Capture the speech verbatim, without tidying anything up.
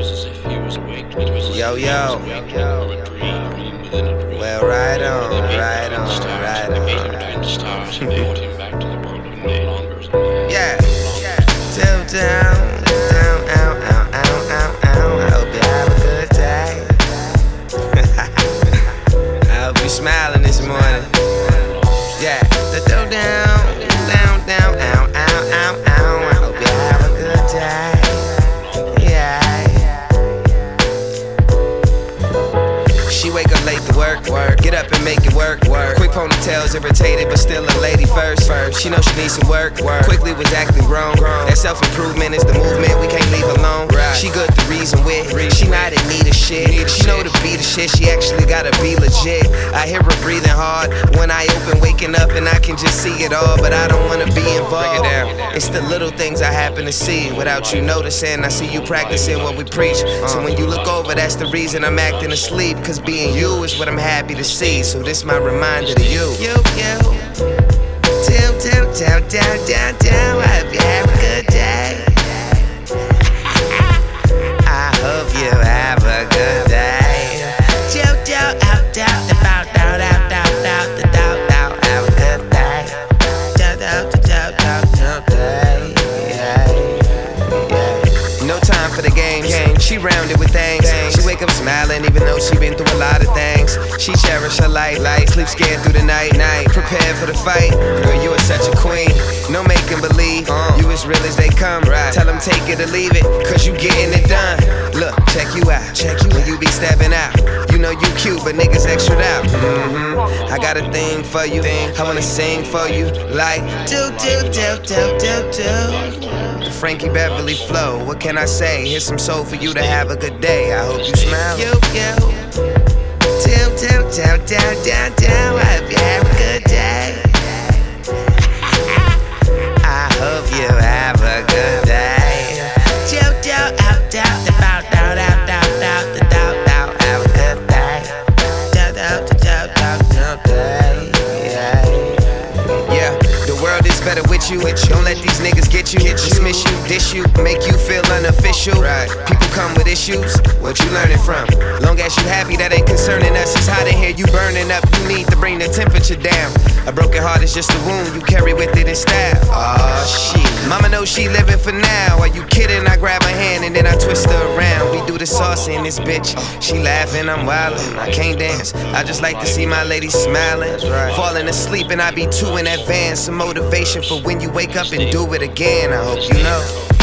Yo, yo. Well, right on, right on, right on. Yeah. Down, down, down, out, out, out, out, out. I hope you have a good day. I hope you smiling this morning. Yeah. The down, down, down, out, out, out, out. I hope you have a good day. She wake up late to work, work. Get up and make it work, work. Quick ponytails, irritated, but still a lady first, first. She know she needs some work, work. Quickly was acting grown, grown. That self-improvement is the movement we can't leave alone. Right. She good to reason with. She not in need of shit. She know to be the shit. She actually gotta be legit. I hear her breathing hard when I open, waking up, and I can just see it all, but I don't wanna be involved. Break it down. It's the little things I happen to see without you noticing. I see you practicing what we preach. So when you look over, that's the reason I'm acting asleep. Cause being you is what I'm happy to see. So this my reminder to you. You, you. Down, down, down, down, down, down. I hope you have a good day. I hope you have a good day. Joe, Joe, out, out, about, out, out, out, out, out, out. Have a good day. Joe, Joe, Joe, Joe, Joe, day. Yeah, yeah. No time for the games. She rounded with things. She wake up smiling even though she been through a lot of things. She cherish her life, life. Sleep scared through the night, night. Prepared for the fight. Girl, you are such a queen. No making believe. You as real as they come. Tell them take it or leave it, cause you getting it done. Look, check you out. Check you when you be stepping out. You know you cute, but niggas extra out. Mm-hmm. I got a thing for you. I wanna sing for you. Like do do do do do do. The Frankie Beverly flow. What can I say? Here's some soul for you to have a good day. I hope you smile. You, you. Down, down, down, down, down, down. I hope you have a good day. I hope you have a good day. Joe, Joe, out, out, about, out, out, out, out, out, out. Have a good day. Joe, Joe, Joe, Joe, Joe, day. Yeah, yeah. The world is better with you. Don't let these niggas get you. Dismiss you, dish you, make you feel unofficial. Right. People come with issues. What you learning from? Long as you happy, that ain't concerning us. It's hot in here, you burning up. You need to bring the temperature down. A broken heart is just a wound you carry with it in style. Aw, shit. Mama knows she living for now. Are you kidding? I grab her hand and then I twist her around. We do the sauce in this bitch. She laughing, I'm wildin'. I can't dance. I just like to see my lady smiling. Falling asleep and I be too in advance. Some motivation for when you wake up and do it again. I hope you know.